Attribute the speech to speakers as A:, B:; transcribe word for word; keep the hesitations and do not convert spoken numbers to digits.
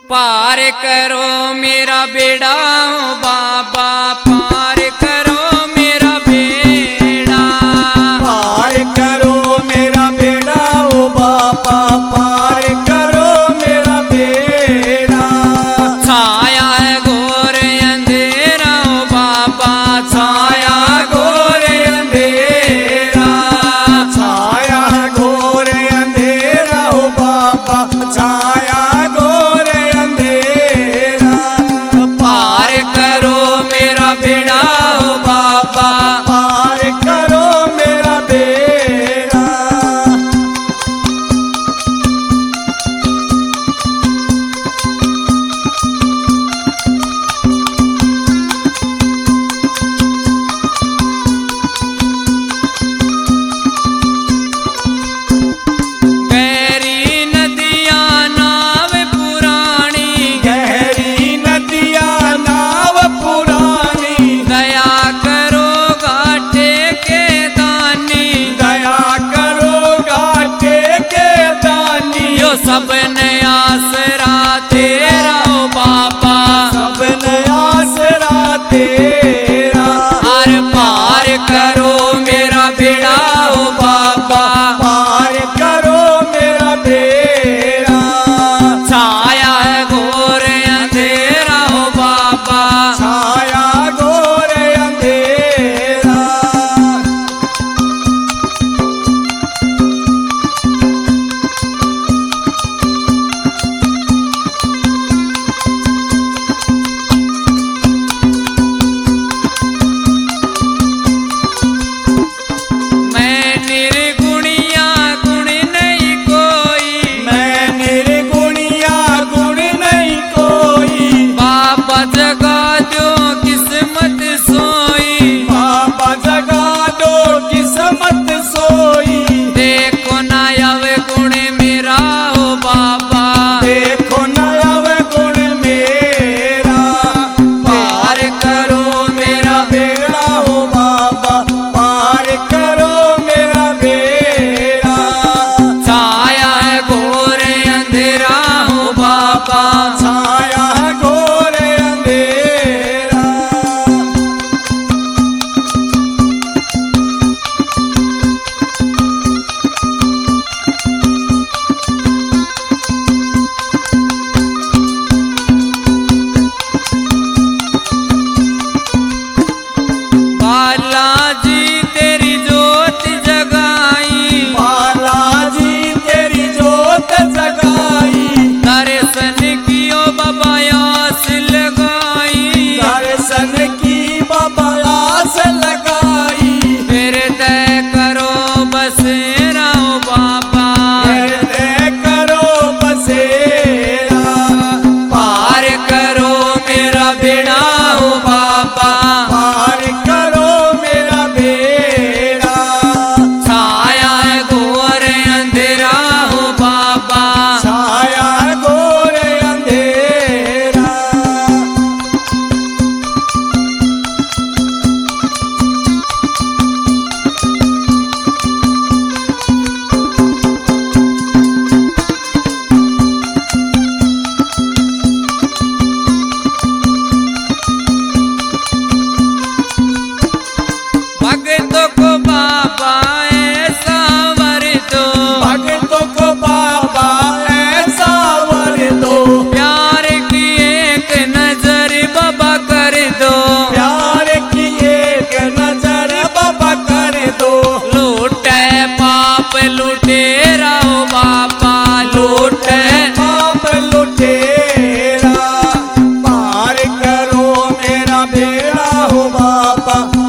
A: पार करो मेरा बेड़ा ओ बाबा, पार करो मेरा बेड़ा,
B: पार करो मेरा बेड़ा ओ बाबा, पार करो मेरा बेड़ा।
A: छाया है घोर अंधेरा ओ बाबा, छाया घोर अंधेरा,
B: छाया घोर अंधेरा ओ बाबा, छाया घोर अंधेरा।
A: पार करो मेरा बेड़ा ओ बाबा,
B: पार करो मेरा बेड़ा।
A: गहरी नदियाँ नाव पुरानी,
B: गहरी नदियाँ नाव पुरानी,
A: दया करो घाटे के दानी,
B: दया करो घाटे के दानी।
A: यो सब ने आसरा तेरा ओ बाबा,
B: सब आसरा तेरा।
A: हर पार करो मेरा बेड़ा ओ बाबा,
B: पार करो मेरा बेड़ा।
A: छाया है घोर अंधेरा ओ बाबा,
B: छाया घोर अंधेरा।
A: मैं निर्गुणिया गुण नहीं कोई,
B: मैं निर्गुणिया गुण नहीं कोई।
A: बाबा जगा दो किस्मत सोई,
B: बाबा जगा दो किस्मत सोई।
A: देखो ना यव गुण मेरा ओ बाबा,
B: देखो नव गुण मेरा। पार करो मेरा बेड़ा हो बाबा, पार करो मेरा बेड़ा।
A: छाया है घोर अंधेरा ओ बाबा,
B: छाया घोर अंधेरा।
A: बालाजी तेरी जोत जगाई,
B: बालाजी तेरी जोत जगाई।
A: दर्शन कियो बाबा आस लगाई,
B: दर्शन की बाबा आस लगाई।
A: फिर तय करो बसेरा ओ बाबा,
B: हृदय करो बसेरा।
A: पार करो मेरा बेड़ा ओ बाबा,
B: पार करो मेरा बेड़ा।
A: छाया है घोर अंधेरा ओ बाबा,
B: छाया घोर अंधेरा।
A: भक्तों को बाबा ऐसा वर दो,
B: भक्तों को बाबा ऐसा वर दो।
A: प्यार की एक नजर बाबा कर दो,
B: प्यार की एक नजर बाबा कर दो।
A: लूटे पाप लुटेरा ओ बाबा, लूटे
B: पाप लुटेरा। पार करो मेरा बेड़ा हो बाबा,